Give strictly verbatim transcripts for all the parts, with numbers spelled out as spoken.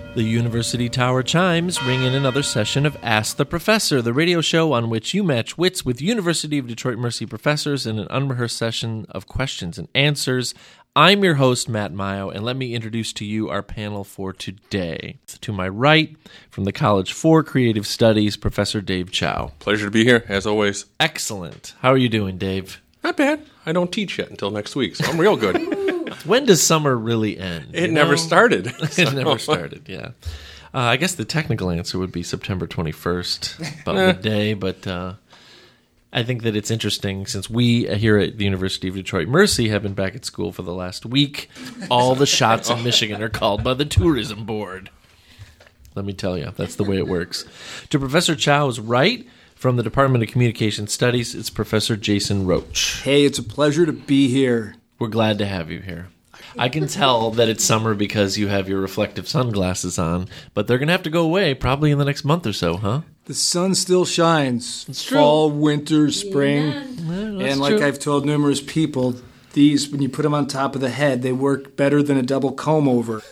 The University Tower chimes ring in another session of Ask the Professor, the radio show on which you match wits with University of Detroit Mercy professors in an unrehearsed session of questions and answers. I'm your host, Matt Mayo, and let me introduce to you our panel for today. To my right, from the College for Creative Studies, Professor Dave Chow. Pleasure to be here, as always. Excellent. How are you doing, Dave? Not bad. I don't teach yet until next week, so I'm real good. When does summer really end? It never know? started. It never started, yeah. Uh, I guess the technical answer would be September twenty-first, about midday, but uh, I think that it's interesting since we here at the University of Detroit Mercy have been back at school for the last week. All the shots in Michigan are called by the tourism board. Let me tell you, that's the way it works. To Professor Chow's right, from the Department of Communication Studies, it's Professor Jason Roach. Hey, it's a pleasure to be here. We're glad to have you here. I can tell that it's summer because you have your reflective sunglasses on, but they're going to have to go away probably in the next month or so, huh? The sun still shines. It's true. Fall, winter, spring. Yeah, and like true. I've told numerous people, these, when you put them on top of the head, they work better than a double comb over.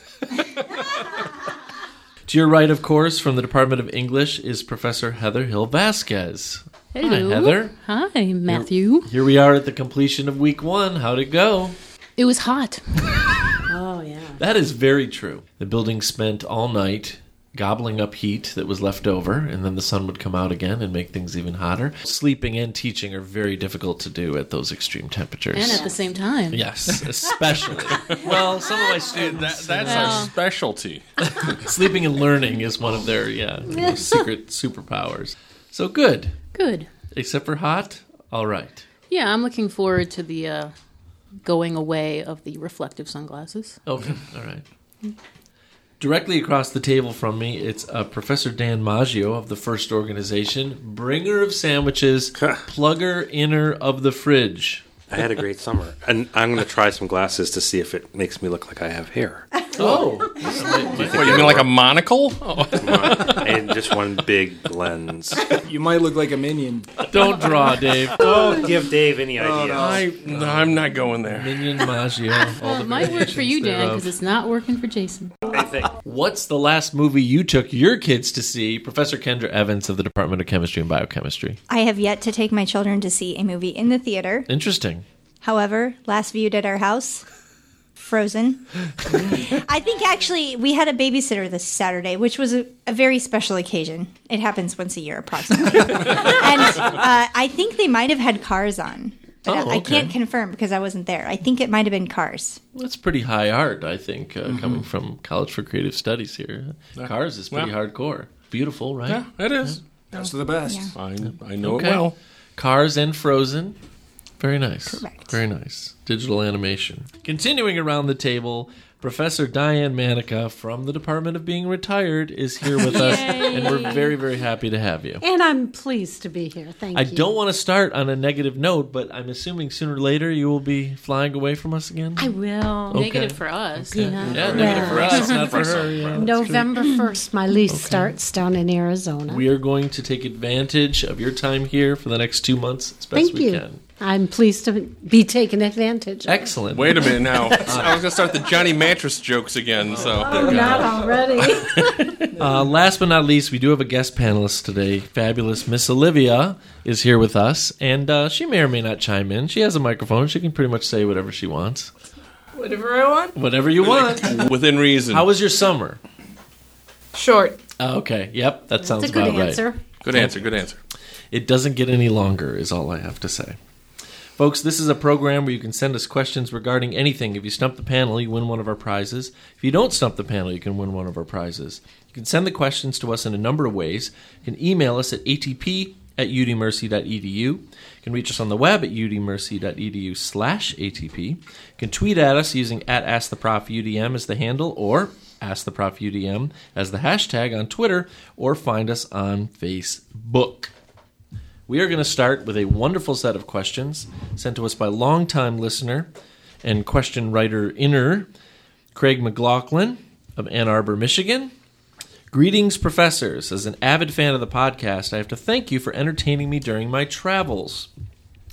To your right, of course, from the Department of English is Professor Heather Hill-Vasquez. Hello. Hi, Heather. Hi, Matthew. Here, here we are at the completion of week one. How'd it go? It was hot. Oh, yeah. That is very true. The building spent all night gobbling up heat that was left over, and then the sun would come out again and make things even hotter. Sleeping and teaching are very difficult to do at those extreme temperatures. And at the same time. Yes, especially. Well, some of my students... That, that's Well. our specialty. Sleeping and learning is one of their, yeah, secret superpowers. So good. Good. Except for hot, all right. Yeah, I'm looking forward to the uh, going away of the reflective sunglasses. Okay, all right. Directly across the table from me, it's uh, Professor Dan Maggio of the First Organization, bringer of sandwiches, plugger inner of the fridge. I had a great summer, and I'm going to try some glasses to see if it makes me look like I have hair. Oh. What, you mean like a monocle? Oh. And just one big lens. You might look like a minion. Don't draw, Dave. Don't give Dave any ideas. I, no, I'm not going there. Minion Maggio. All Well, the it might work for you, Dan, variations because it's not working for Jason. I think. What's the last movie you took your kids to see? Professor Kendra Evans of the Department of Chemistry and Biochemistry. I have yet to take my children to see a movie in the theater. Interesting. However, last viewed at our house, Frozen. I think actually we had a babysitter this Saturday, which was a, a very special occasion. It happens once a year approximately. and uh, I think they might have had Cars on. But Oh, I, I okay. can't confirm because I wasn't there. I think it might have been Cars. That's pretty high art, I think, uh, coming from College for Creative Studies here. Cars is pretty Yeah. hardcore. Beautiful, right? Yeah, it is. Best of the best. Yeah. I, I know Okay. it well. Cars and Frozen. Very nice. Correct. Very nice. Digital animation. Continuing around the table, Professor Diane Manica from the Department of Being Retired is here with us, and we're very, very happy to have you. And I'm pleased to be here. Thank I you. don't want to start on a negative note, but I'm assuming sooner or later you will be flying away from us again? I will. Okay. Negative for us. Yeah. Yeah, negative for us, not for her. Yeah, that's November first, my lease starts down in Arizona. We are going to take advantage of your time here for the next two months as best Thank we you. can. I'm pleased to be taken advantage of. Excellent. Wait a minute now. I was going to start the Johnny Mattress jokes again. So Oh, not already. Uh, last but not least, we do have a guest panelist today. Fabulous Miss Olivia is here with us, and uh, she may or may not chime in. She has a microphone. She can pretty much say whatever she wants. Whatever I want. Whatever you want. within reason. How was your summer? Short. Oh, okay. Yep, that sounds That's a good about answer. right. Good answer. Good answer. It doesn't get any longer, is all I have to say. Folks, this is a program where you can send us questions regarding anything. If you stump the panel, you win one of our prizes. If you don't stump the panel, you can win one of our prizes. You can send the questions to us in a number of ways. You can email us at atp at udmercy.edu. You can reach us on the web at udmercy.edu slash atp. You can tweet at us using at AskTheProfUDM as the handle, or AskTheProfUDM as the hashtag on Twitter, or find us on Facebook. We are going to start with a wonderful set of questions sent to us by longtime listener and question writer inner Craig McLaughlin of Ann Arbor, Michigan. Greetings, professors. As an avid fan of the podcast, I have to thank you for entertaining me during my travels.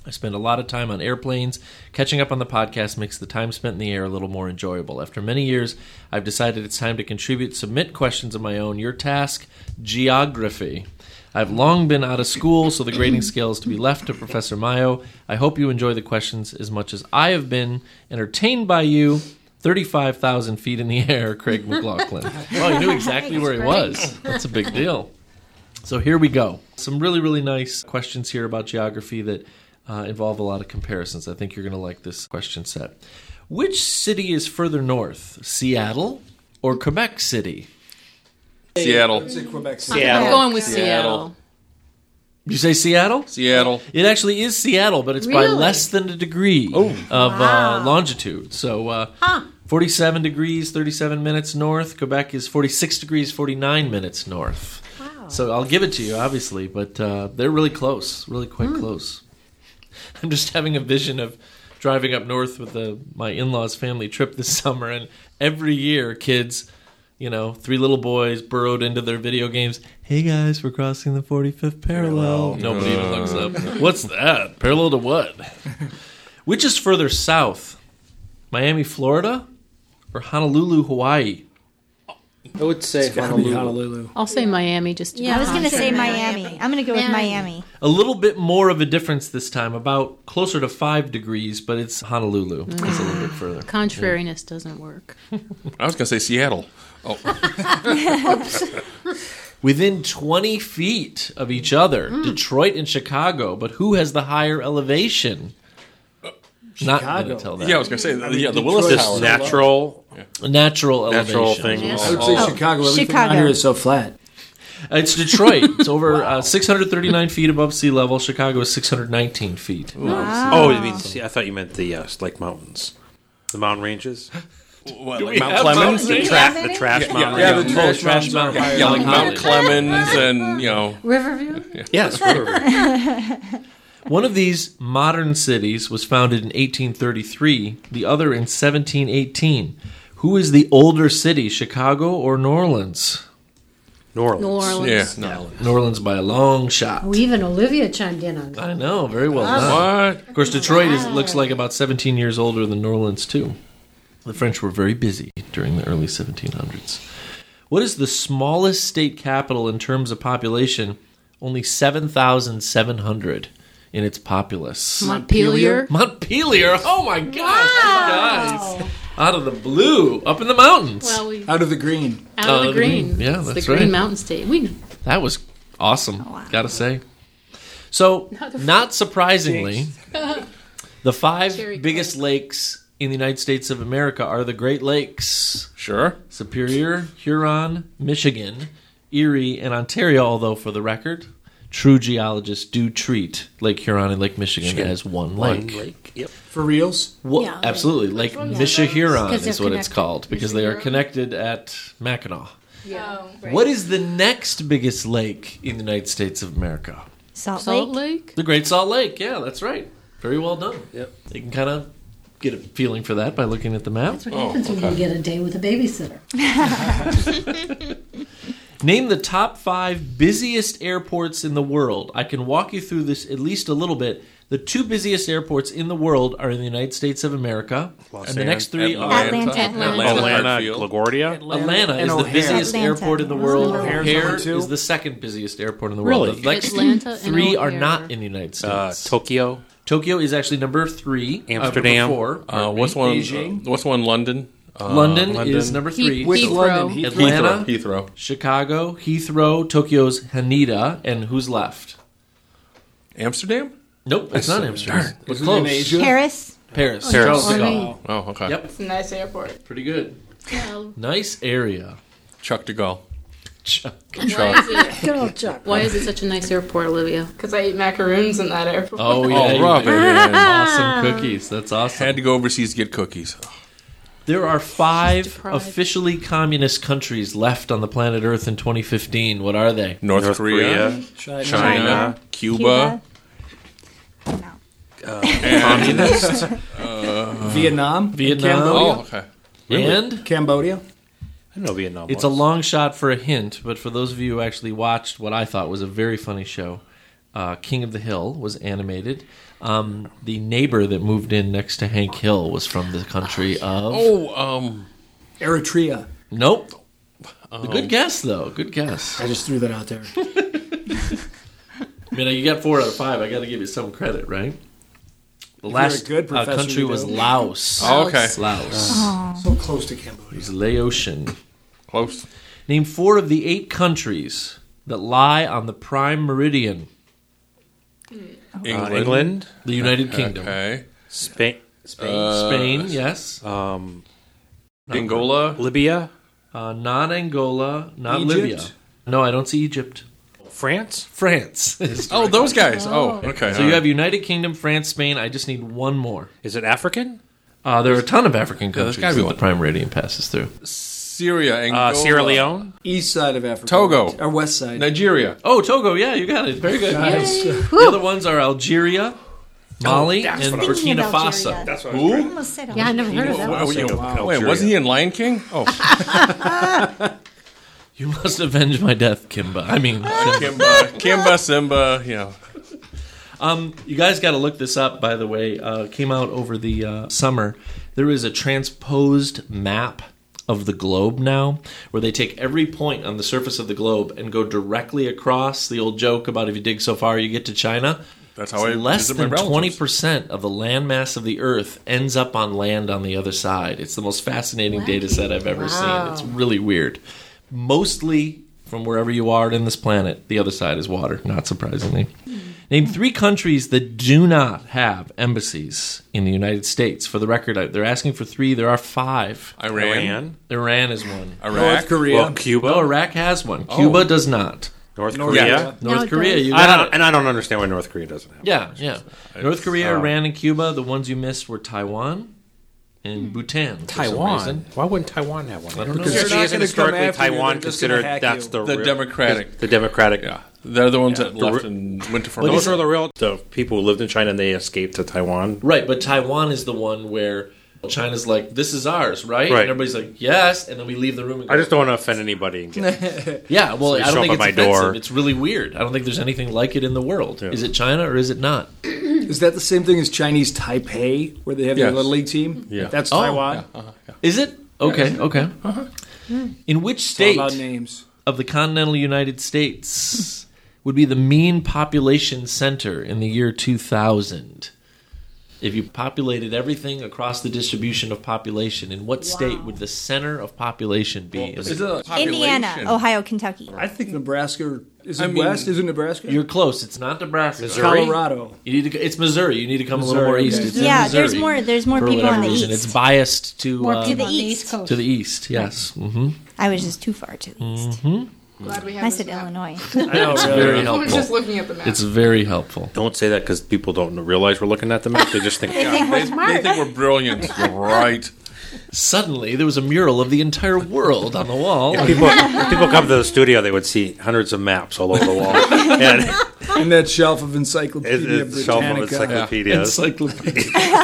I spend a lot of time on airplanes. Catching up on the podcast makes the time spent in the air a little more enjoyable. After many years, I've decided it's time to contribute, submit questions of my own. Your task, geography. I've long been out of school, so the grading scale is to be left to Professor Mayo. I hope you enjoy the questions as much as I have been entertained by you. thirty-five thousand feet in the air, Craig McLaughlin. Well, he knew exactly where he was. That's a big deal. So here we go. Some really, really nice questions here about geography that uh, involve a lot of comparisons. I think you're going to like this question set. Which city is further north, Seattle or Quebec City? Seattle. It's in Quebec City. I'm Seattle. going with Seattle. Seattle. You say Seattle? Seattle. It actually is Seattle, but it's by Really? less than a degree of uh, longitude. So uh, Huh. forty-seven degrees, thirty-seven minutes north. Quebec is forty-six degrees, forty-nine minutes north. Wow. So I'll give it to you, obviously, but uh, they're really close, really quite close. I'm just having a vision of driving up north with the, my in-laws' family trip this summer, and every year, kids, you know, three little boys burrowed into their video games. Hey guys, we're crossing the forty-fifth parallel. Nobody even looks up. What's that? Parallel to what? Which is further south? Miami, Florida, or Honolulu, Hawaii? I would say It's gotta be Honolulu. Honolulu. I'll say Miami just to Yeah, I be was going to say contrary. Miami. I'm going to go with Miami. A little bit more of a difference this time, about closer to five degrees, but it's Honolulu. It's a little bit further. Contrariness doesn't work. I was going to say Seattle. Oh, Within twenty feet of each other, Hmm. Detroit and Chicago, but who has the higher elevation? Not going Chicago. to tell that. yeah, I was going to say, I mean, yeah, the Detroit- Willis Just Tower. natural. Natural Natural elevation. thing. I would say Oh, Chicago. Everything Chicago. around here is so flat. It's Detroit. It's over uh, six hundred thirty-nine feet above sea level. Chicago is six hundred nineteen feet. Oh, you mean, see, I thought you meant the uh, like mountains, the mountain ranges, What, we like Mount have Clemens? mountains? the, tra- the trash mountain yeah, ranges. the Oh, trash Trash Mountain. mountains. Yeah, like Long Mount Island. Clemens and, you know, Riverview? Yes, river. One of these modern cities was founded in eighteen thirty-three, the other in seventeen eighteen. Who is the older city, Chicago or New Orleans? New Orleans. New Orleans. yeah, no. New Orleans by a long shot. Oh, even Olivia chimed in on that. I know, very well done. What? Of course, Detroit is, looks like about seventeen years older than New Orleans, too. The French were very busy during the early seventeen hundreds. What is the smallest state capital in terms of population? Only seven thousand seven hundred in its populace. Montpelier. Montpelier! Oh my gosh, guys! Out of the blue, up in the mountains. Well, we Out of the green. out Uh, of the green. yeah, It's that's the Green right. Mountain State. We That was awesome, wow. gotta say. So, not surprisingly, the five Cherry biggest lakes in the United States of America are the Great Lakes: Sure. Superior, Huron, Michigan, Erie, and Ontario, although for the record, true geologists do treat Lake Huron and Lake Michigan as one lake. One lake. Yep. For reals? Well, Yeah. absolutely. Lake Michihuron Because is they're what it's connected. called, because they are connected at Mackinac. Yeah. What is the next biggest lake in the United States of America? Salt, Salt Lake. Lake. The Great Salt Lake. Yeah, that's right. Very well done. Yep. You can kind of get a feeling for that by looking at the map. That's what happens when you get a day with a babysitter. Name the top five busiest airports in the world. I can walk you through this at least a little bit. The two busiest airports in the world are in the United States of America, Los and the next three are Atlanta. Atlanta. Atlanta. Atlanta, Hartfield. LaGuardia. Atlanta and is the O'Hare. busiest Atlanta. airport in the world. O'Hare's O'Hare number two. is the second busiest airport in the world. Really? The next Atlanta and three are O'Hare. not in the United States. Uh, Tokyo. Tokyo is actually number three. uh, Amsterdam. number four. Uh, pardon what's me. one? Beijing. Uh, what's one? London. Uh, London, London. is number three. Heath- Which Heathrow. London? Heathrow. Atlanta. Heathrow. Heathrow. Chicago, Heathrow, Tokyo's Haneda, and who's left? Amsterdam. Nope, it's not Amsterdam. But Is it in close. Asia? Paris. Paris. Paris. Charles de Or Gaulle. me. Oh, okay. Yep, It's a nice airport. pretty good. Well, Nice area. Chuck de Gaulle. Chuck. why, is it, Good old Chuck. why is it such a nice airport, Olivia? Because I eat macaroons in that airport. Oh, yeah. Oh, you Robin. did. Awesome cookies. That's awesome. Had to go overseas to get cookies. There are five deprived. officially communist countries left on the planet Earth in twenty fifteen. What are they? North, North Korea, Korea. China. China, Cuba, No. Communist. Vietnam. Vietnam. Cambodia. Oh, okay. And Cambodia. I know Vietnam. it's a was. long shot for a hint, but for those of you who actually watched what I thought was a very funny show, uh, King of the Hill was animated. Um, the neighbor that moved in next to Hank Hill was from the country of... Oh, um... Eritrea. Nope. Um, Good guess, though. Good guess. I just threw that out there. I mean, you got four out of five. I got to give you some credit, right? The If last you're a good uh, professor, country you was do. Laos. Oh, okay. Laos. So close to Cambodia. It's Laotian. Close. Name four of the eight countries that lie on the prime meridian. England. Uh, England, The United Kingdom. Okay. Spain, Spain, Uh, Spain, yes. um, Angola. Libya, Uh, not Angola, not Egypt? Libya. No, I don't see Egypt. France. France. is Oh, those guys. Oh, okay. So you have United Kingdom, France, Spain. I just need one more. Is it African? Uh, there are a ton of African there's countries gotta be that one. the prime meridian passes through. Syria, Angola. Uh, Sierra Leone. East side of Africa. Togo. Or west side. Nigeria. Oh, Togo, yeah, you got it. Very good. Nice. The other ones are Algeria, Mali, that's and what I was Burkina thinking of Faso. Algeria. That's what Who? Almost said Yeah, I never heard of that. Wow, you- wow. Wait, wasn't he in Lion King? Oh, You must avenge my death, Kimba. I mean, Kimba, Kimba, Simba, you know. Um, you guys got to look this up, by the way. Uh, it came out over the uh, summer. There is a transposed map of the globe now, where they take every point on the surface of the globe and go directly across. The old joke about if you dig so far, you get to China. That's how I Less visit my than relatives. twenty percent of the landmass of the Earth ends up on land on the other side. It's the most fascinating data set I've ever seen. It's really weird. Mostly from wherever you are in this planet, the other side is water, not surprisingly. Name three countries that do not have embassies in the United States. For the record, I- they're asking for three. There are five. Iran. Iran, Iran is one. Iraq. North Korea. well, Cuba, No, Iraq has one. Cuba does not. North North Korea. Korea. North it Korea, does. you I got don't, it. and I don't understand why North Korea doesn't have. Yeah, yeah. North Korea, uh, Iran, and Cuba. The ones you missed were Taiwan and Bhutan. for some Taiwan. reason. Why wouldn't Taiwan have one? I don't know. Because they're Actually, not isn't gonna come historically after you, Taiwan they're just gonna considered hack that's you. the The real- Democratic. the Democratic? Yeah. They're the ones that The left re- and went to Those Formosa. are the real the people who lived in China and they escaped to Taiwan. Right, but Taiwan is the one where China's like, this is ours, right? Right. And everybody's like, yes, and then we leave the room and go, I just don't want to offend anybody. And get, yeah, well, So you I show don't up think at it's my offensive. door. It's really weird. I don't think there's anything like it in the world. Yeah. Is it China or is it not? Is that the same thing as Chinese Taipei, where they have their Yes. little league team? Yeah. That's Oh. Taiwan. Is it? Okay, okay. In which It's all state about names. of the continental United States would be the mean population center in the year two thousand? If you populated everything across the distribution of population, in what state would the center of population be? in Is the- it a population? Indiana, Ohio, Kentucky. I think Nebraska. Is it I mean- west? Is it Nebraska? You're close. It's not Nebraska. Missouri? Colorado. You need to. It's Missouri. You need to come a little Missouri, more okay. east. It's in Yeah, there's Missouri more. There's more for people whatever on the reason. east. It's biased to More uh, people the on the east. East Coast. to the east. Yes. hmm I was just too far to the east. Glad we have I this said map. Illinois. I know, really. Very We're helpful. just looking at the map. It's very helpful. don't say that because people don't realize we're looking at the map. They just think, Yeah, think we're They, smart. they think we're brilliant. You're right. Suddenly, there was a mural of the entire world on the wall. people if people come to the studio, they would see hundreds of maps all over the wall, and And that shelf of Encyclopedia it's a shelf of Britannica. encyclopedias. Encyclopedia.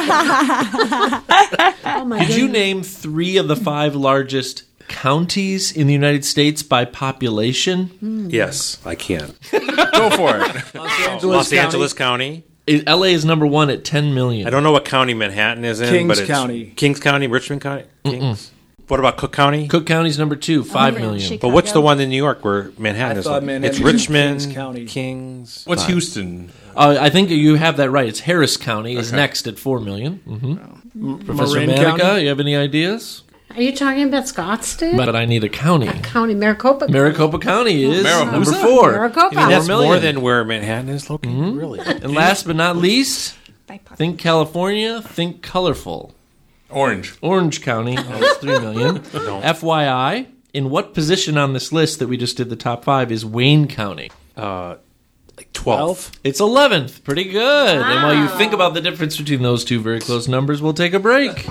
Oh my Could you goodness. name three of the five largest counties in the United States by population? Yes, I can. Go for it. Los Angeles Los County. Angeles County. It- L A is number one at ten million. I don't know what county Manhattan is in, Kings but it's County. Kings County, Richmond County. Kings. What about Cook County? Cook County's number two, five Number million. Chicago. But what's the one in New York where Manhattan I is? thought like- Manhattan it's was in Richmond, Kings County. Kings. What's Five. Houston? Uh, I think you have that right. It's Harris County is Okay. next at four million. Mm-hmm. Professor Marin Manica, County? you have any ideas? Are you talking about Scottsdale? But I need a county. County, Maricopa. Maricopa County is Maricopa. number Who's that? four. Maricopa. You need That's four million. more than where Manhattan is located. Really? And last but not least, By population. think California, think colorful. Orange. Orange County has three million. F Y I, in what position on this list that we just did the top five is Wayne County? Uh, like twelve. It's eleventh. Pretty good. And while you think about the difference between those two very close numbers, we'll take a break.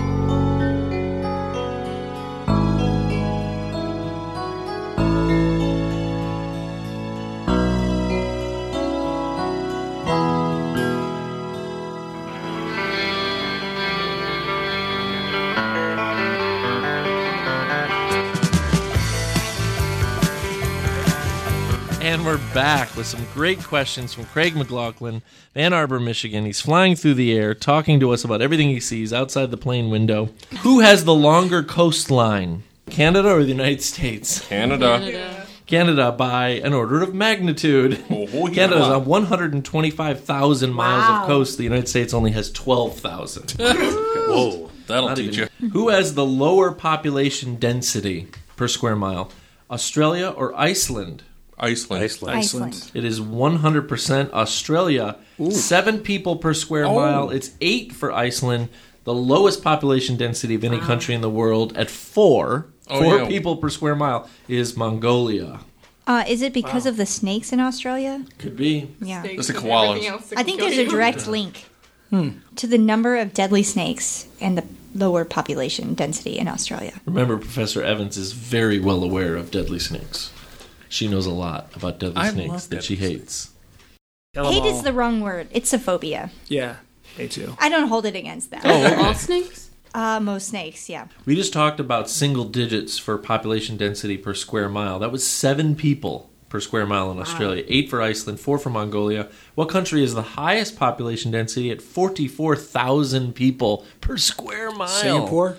And we're back with some great questions from Craig McLaughlin, Ann Arbor, Michigan. He's flying through the air, talking to us about everything he sees outside the plane window. Who has the longer coastline, Canada or the United States? Canada. Canada. Canada by an order of magnitude. Oh, yeah. Canada's on one hundred twenty-five thousand miles Wow. of coast. The United States only has twelve thousand. Whoa, that'll Not teach even- you. Who has the lower population density per square mile, Australia or Iceland? Iceland. Iceland. Iceland. It is one hundred percent Australia. Seven people per square Oh. mile. It's eight for Iceland. The lowest population density of any country in the world at four. Oh, four yeah. people per square mile is Mongolia. Uh, is it because of the snakes in Australia? Could be. Yeah. It's the And koalas. everything else that I can think kill there's a you. direct link to the number of deadly snakes and the lower population density in Australia. Remember, Professor Evans is very well aware of deadly snakes. She knows a lot about deadly I snakes love that she deadly hates. Kill 'em Hate all. is the wrong word. It's a phobia. Yeah, me too. I don't hold it against them. All snakes? Uh, most snakes, yeah. We just talked about single digits for population density per square mile. That was seven people per square mile in Australia, eight for Iceland, four for Mongolia. What country is the highest population density at forty-four thousand people per square mile? Singapore?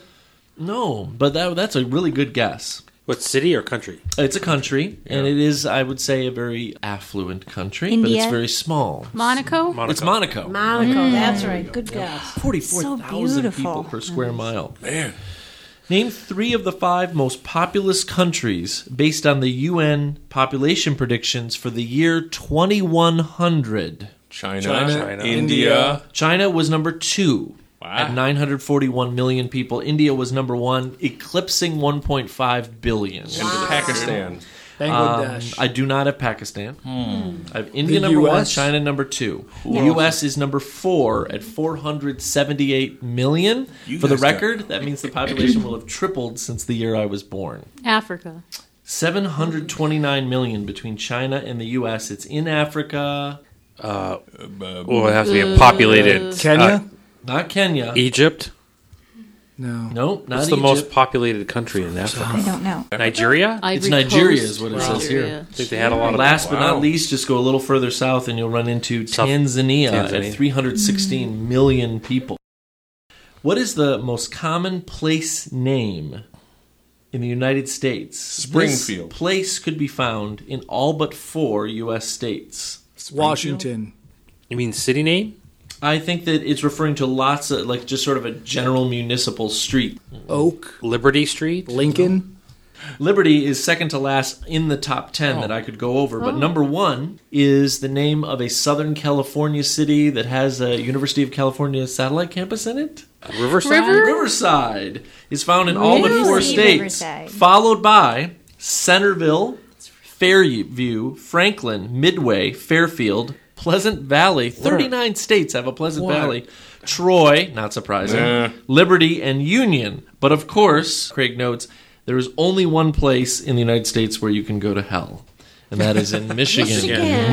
No, but that, that's a really good guess. What, city or country? It's a country, and it is, I would say, a very affluent country, but India? it's very small. Monaco? Monaco. It's Monaco. Monaco, that's right. Good guess. forty-four thousand beautiful. people per square mile. Man. Name three of the five most populous countries based on the U N population predictions for the year twenty-one hundred. China, China, India. India. China was number two Wow. at nine hundred forty-one million people. India was number one, eclipsing one point five billion. Pakistan. Um, Bangladesh. I do not have Pakistan. I have India The number U one, S? China number two. The U S is number four at four hundred seventy-eight million. You For the guys got- record, that means the population will have tripled since the year I was born. Africa. seven hundred twenty-nine million between China and the U S. It's in Africa, Uh, well, it has to be a populated. Kenya? uh, not Kenya. Egypt. no. No, not What's the Egypt. most populated country in Africa? I don't know. Nigeria? I It's Ivory Nigeria Coast, is what it Nigeria. says here. think they had a lot of. Last but Wow. not least, just go a little further south and you'll run into South- Tanzania, Tanzania. at three hundred sixteen million people. What is the most common place name in the United States? Springfield. This place could be found in all but four U S states. Washington. You mean city name? I think that it's referring to lots of, like, just sort of a general municipal street. Oak. Liberty Street? Lincoln. Liberty is second to last in the top ten that I could go over, but number one is the name of a Southern California city that has a University of California satellite campus in it. Riverside? River? Riverside is found in all but four Really? states, Riverside. followed by Centerville, Fairview, Franklin, Midway, Fairfield, Pleasant Valley. thirty-nine states have a Pleasant Valley. Troy, not surprising. Nah. Liberty, and Union. But of course, Craig notes, there is only one place in the United States where you can go to hell, and that is in Michigan,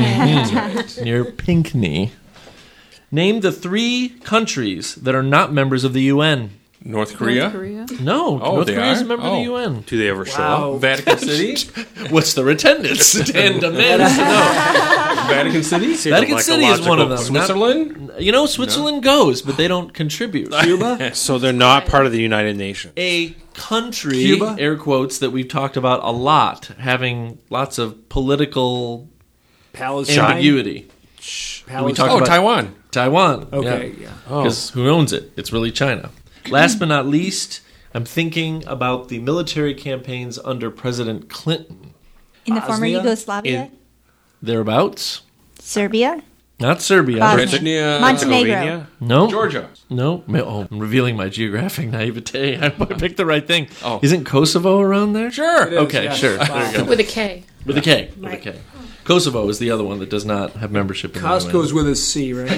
Mhm. near Pinckney. Name the three countries that are not members of the U N. North Korea. North Korea. No, Oh, North they Korea is a are? member of Oh. the U N. Do they ever show Wow. up? Vatican City. What's their attendance? Dan demands to know. Vatican City. Seems Vatican like a City is one of them. logical- Not- Switzerland. you know, Switzerland goes, but they don't contribute. Cuba. So they're not part of the United Nations. A country, Cuba? air quotes, that we've talked about a lot, having lots of political Palestine. ambiguity. Palestine. We talked Oh, about Taiwan. Taiwan. Okay, yeah. Because who owns it? It's really China. Last but not least, I'm thinking about the military campaigns under President Clinton. In the former Bosnia? Yugoslavia, Thereabouts. Serbia, Not Serbia. Bosnia. Chechnya. Montenegro. Slovenia? No. Georgia. No. Ma- Oh, I'm revealing my geographic naivete. I picked the right thing. Oh. Isn't Kosovo around there? Sure. It is, Okay, yes. sure. Wow. There you go. With a K. With a K. With a Right. K. Kosovo is the other one that does not have membership in the U N. Costco's with a C, right?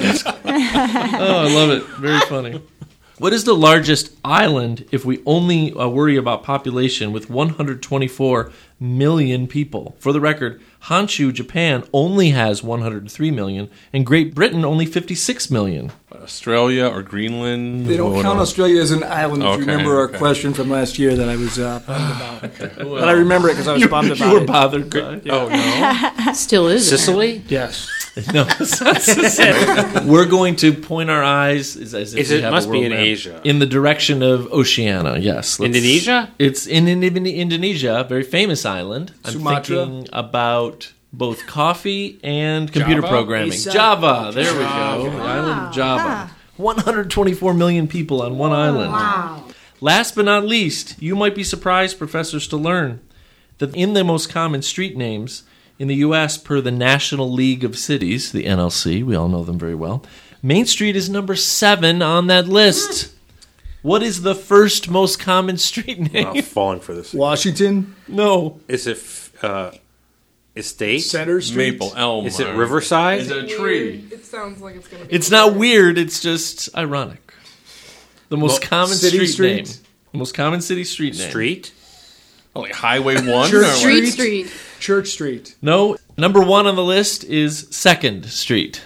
Oh, I love it. Very funny. What is the largest island if we only uh, worry about population with one hundred twenty-four million people. For the record, Honshu, Japan only has one hundred three million, and Great Britain only fifty-six million. Australia or Greenland? They don't What count else? Australia as an island. If Okay, you remember our okay. question from last year that I was uh, bummed about. But I remember it because I was bummed about You were it. bothered by it. Oh, no. Still is. Sicily? Yes. No, it's not Sicily. We're going to point our eyes as, as if Is we it- have must a be world in map, Asia. in the direction of Oceania. Yes, Let's- Indonesia? It's in, in, in Indonesia, a very famous island. I'm Sumatra? thinking about both coffee and computer Java? programming. Asa? Java. There we go. The island of Java. one hundred twenty-four million people on one island. Wow. Last but not least, you might be surprised, professors, to learn that in the most common street names in the U S, per the National League of Cities, the N L C, we all know them very well, Main Street is number seven on that list. What is the first most common street name? I'm falling for this. Washington, No. Is it f- uh, Estate? Center Street. Maple, Elm. Is it or- Riverside? Is it a tree? It sounds like it's gonna be. It's not weird, it's just ironic. The most Well, common City street, Street? name. The most common city street name. Street? Oh, like Highway one? Church or what? Street Street. Church Street. No. Number one on the list is Second Street.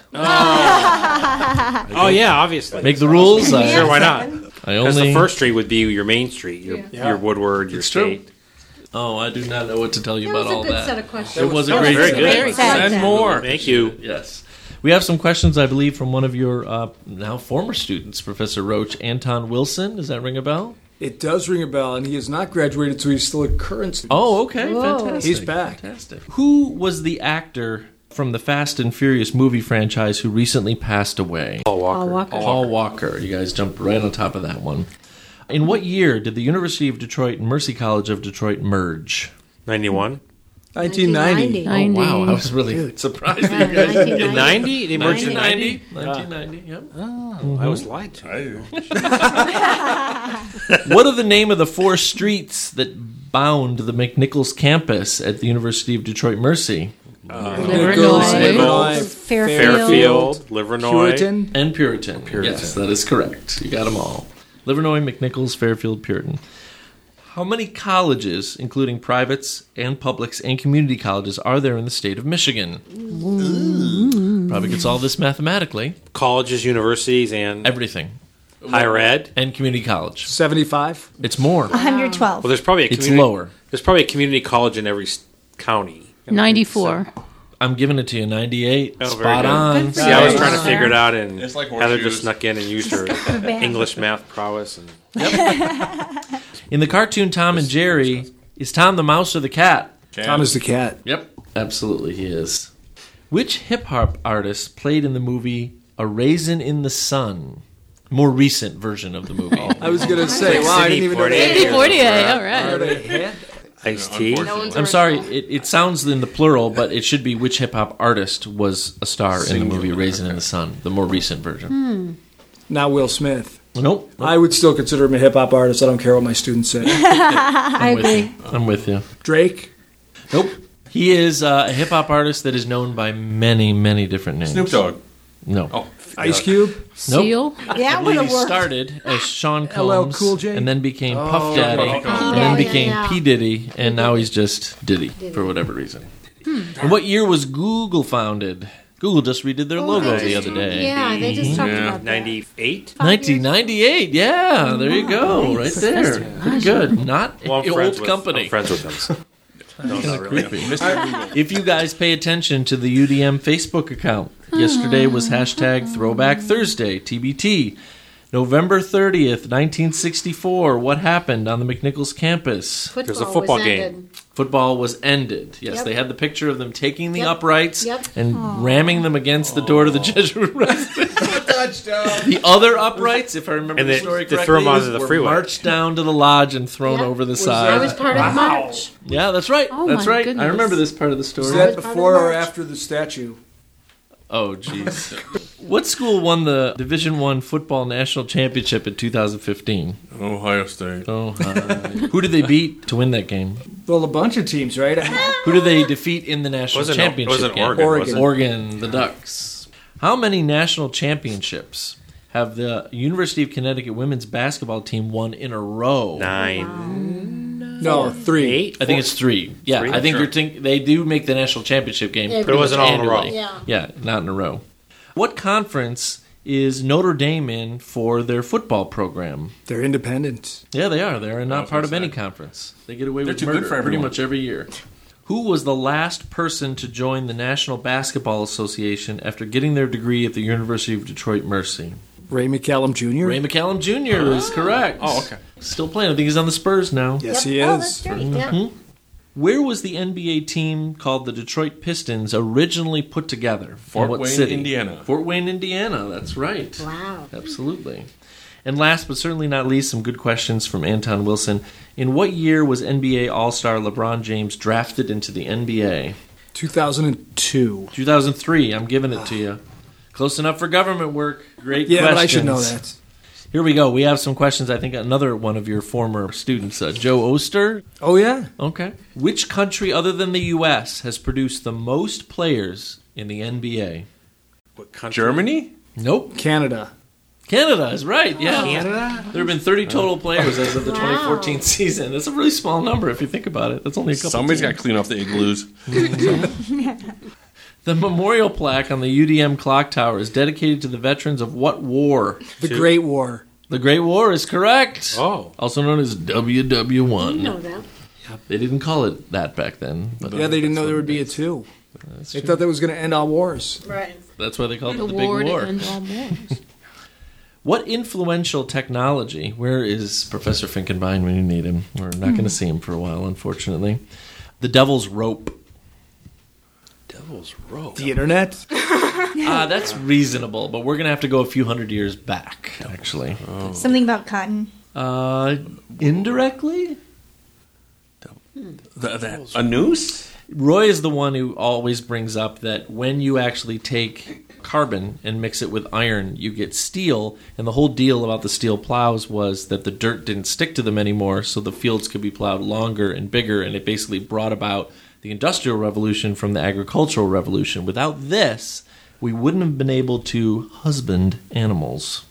Oh, yeah, obviously. Make the rules. I, Sure, why not? I Because only. the first street would be your main street, your, Yeah. your Woodward, your It's true. state. Oh, I do not know what to tell you That about was a all good that. set of questions. It was a That was great very set. good. Very sad. And more. Thank you. Yes. We have some questions, I believe, from one of your uh, now former students, Professor Roach, Anton Wilson. Does that ring a bell? It does ring a bell, and he has not graduated, so he's still a current student. Oh, okay. Whoa. Fantastic. He's back. Fantastic. Who was the actor from the Fast and Furious movie franchise who recently passed away? Paul Walker. Paul Walker. Paul Walker. You guys jumped right on top of that one. In what year did the University of Detroit and Mercy College of Detroit merge? ninety-one? nineteen ninety. Oh, wow. I was really surprised that you guys did nineteen ninety. ninety? They merged in nineteen ninety? ninety. nineteen ninety, yep. Oh, I was lied to. What are the name of the four streets that bound the McNichols campus at the University of Detroit Mercy? Nichols, Illinois. Illinois, Fairfield. Fairfield, Livernois. Puritan. And Puritan. Yes, that is correct. You got them all. Livernois, McNichols, Fairfield, Puritan. How many colleges, including privates and publics and community colleges, are there in the state of Michigan? Probably gets all this mathematically. Colleges, universities, and Everything. higher ed. And community college. seventy-five. It's more. one hundred twelve. Well, there's probably a It's community, lower. There's probably a community college in every s- county. ninety-four. I'm giving it to you. ninety-eight. Oh, very Spot good. on. Good for See, I was Nice. trying to figure it out, and It's like Heather horseshoes. just snuck in and used her English math prowess. And In the cartoon Tom and Jerry, is Tom the mouse or the cat? Tom is the cat. Yep. Absolutely, he is. Which hip hop artist played in the movie A Raisin in the Sun? More recent version of the movie. I was going to say, wow, I didn't even know Sidney that. Sidney Poitier, all right. They had- iced tea. No one's I'm heard sorry, that. it, it sounds in the plural, but it should be which hip hop artist was a star in the movie Singular, Raisin in okay. the Sun, the more recent version. Not Will Smith. Nope. I would still consider him a hip hop artist. I don't care what my students say. I I'm with agree. you. I'm with you. Drake. Nope. He is uh, a hip hop artist that is known by many, many different names. Snoop Dogg. No. Oh, Ice Cube. Nope. Seal. Yeah, I would believe have he worked. started as Sean L L Combs, Cool J? and then became Puff Daddy, Puff Daddy. and then P. became Diddy. P Diddy, and now he's just Diddy, for whatever reason. And what year was Google founded? Google just redid their logo the other day. Yeah, they just talked Yeah. about that. ninety-eight? nineteen ninety-eight. Yeah, there you go, right there. Pretty good. Not Well, I'm an friends old with, company. I'm friends with them. so- No, not really. Mister Google. If you guys pay attention to the U D M Facebook account, yesterday was hashtag Throwback Thursday, T B T. November thirtieth, nineteen sixty-four. What happened on the McNichols campus? Football There's a football was game. ended. Football was ended. Yes, Yep. they had the picture of them taking the Yep. uprights Yep. and ramming them against the door to the Jesuit residence. The other uprights, if I remember And the they- story they correctly, threw 'em onto the were freeway. marched down to the lodge and thrown Yep. over the I side. was part of the march. Yeah, that's right. Oh, that's my right. goodness. I remember this part of the story. Is that part of the before or march. after the statue? Oh, jeez. What school won the Division One football national championship in two thousand fifteen? Ohio State. Oh, hi. Who did they beat to win that game? Well, a bunch of teams, right? Who did they defeat in the national Wasn't- championship wasn't game? Oregon, Oregon. was it? Oregon, the Ducks. How many national championships have the University of Connecticut women's basketball team won in a row? Nine. No, three. I think it's three. Yeah, Three? I think Sure. you're think they do make the national championship game. Yeah, pretty but it wasn't much all in a row. annually. Yeah. Yeah, not in a row. What conference is Notre Dame in for their football program? They're independent. Yeah, they are. They're not was part gonna of any say. conference. They get away They're with too good murder for pretty everyone. much every year. Who was the last person to join the National Basketball Association after getting their degree at the University of Detroit Mercy? Ray McCallum Junior Ray McCallum Junior is correct. Oh, okay. Still playing. I think he's on the Spurs now. Yes, he Oh, is. that's right. Yeah. Where was the N B A team called the Detroit Pistons originally put together? Fort In what Wayne, city? Indiana. Fort Wayne, Indiana. That's right. Wow. Absolutely. And last but certainly not least, some good questions from Anton Wilson. In what year was N B A All-Star LeBron James drafted into the N B A? two thousand two. two thousand three. I'm giving it to you. Close enough for government work. Great Yeah, questions. but I should know that. Here we go. We have some questions. I think another one of your former students, uh, Joe Oster. Oh, yeah. Okay. Which country other than the U S has produced the most players in the N B A? What country? Germany? Nope. Canada. Canada is right, yeah. Canada? There have been thirty total players as of the twenty fourteen season. That's a really small number if you think about it. That's only a couple Somebody's got teams. to clean off the igloos. The memorial plaque on the U D M clock tower is dedicated to the veterans of what war? The Great War. The Great War is correct. Oh. Also known as W W one. You know that. They didn't call it that back then. But Yeah, they didn't know that's there what would be it a is. two. That's They true. thought that was going to end all wars. Right. That's why they called The it the Big war War. to end all wars. What influential technology? Where is Professor Finkenbein when you need him? We're not going to see him for a while, unfortunately. The Devil's Rope. Devil's Rope. The internet? Ah, that's reasonable, but we're going to have to go a few hundred years back, actually. Something about cotton. Uh, indirectly? The, that, a noose? Roy is the one who always brings up that when you actually take carbon and mix it with iron, you get steel. And the whole deal about the steel plows was that the dirt didn't stick to them anymore, so the fields could be plowed longer and bigger, and it basically brought about the Industrial Revolution from the Agricultural Revolution. Without this, we wouldn't have been able to husband animals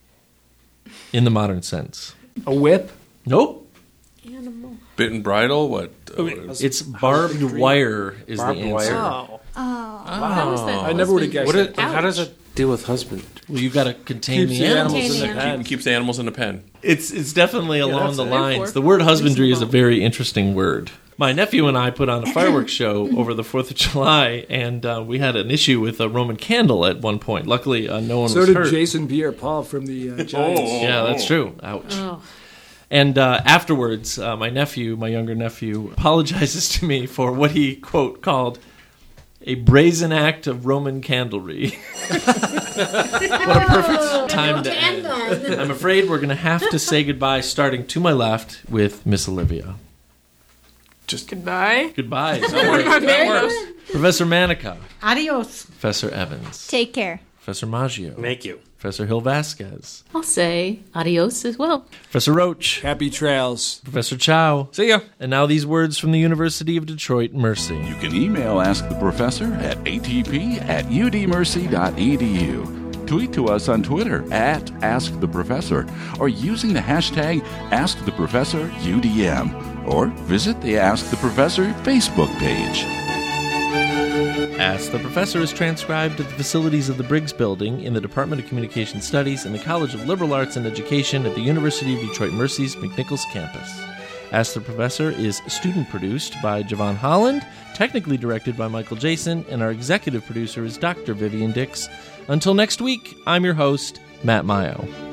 in the modern sense. A whip? Nope. Animal. Bit and bridle? What? Uh, It's barbed wire is Barbed the answer. wire. Oh. How is that I never would have guessed What that. it, how does it deal with husband? Well, you've got to contain Keeps the the animals. animals in Contain the the pen. keep, keeps the animals in the pen. It's it's definitely along that's the it. lines. Therefore, The word husbandry is a reasonable. very interesting word. My nephew and I put on a fireworks show over the fourth of July, and uh, we had an issue with a Roman candle at one point. Luckily, uh, no one So was did hurt. Jason Pierre-Paul from the uh, Giants. Yeah, that's true. Ouch. Oh. And uh, afterwards, uh, my nephew, my younger nephew, apologizes to me for what he, quote, called a brazen act of Roman candlery. What a perfect time to end. I'm afraid we're going to have to say goodbye, starting to my left with Miss Olivia. Just Goodbye. Goodbye. That works. Professor Manica, Adios. Professor Evans, Take care. Professor Maggio, Thank you. Professor Hill Vasquez, I'll say adios as well. Professor Roach, Happy trails. Professor Chow. see ya. And now these words from the University of Detroit Mercy. You can email Ask the Professor at atp at udmercy.edu. Tweet to us on Twitter at Ask the Professor or using the hashtag AskTheProfessorUDM or visit the Ask the Professor Facebook page. Ask the Professor is transcribed at the facilities of the Briggs Building in the Department of Communication Studies and the College of Liberal Arts and Education at the University of Detroit Mercy's McNichols campus. Ask the Professor is student-produced by Javon Holland, technically directed by Michael Jason, and our executive producer is Doctor Vivian Dix. Until next week, I'm your host, Matt Mayo.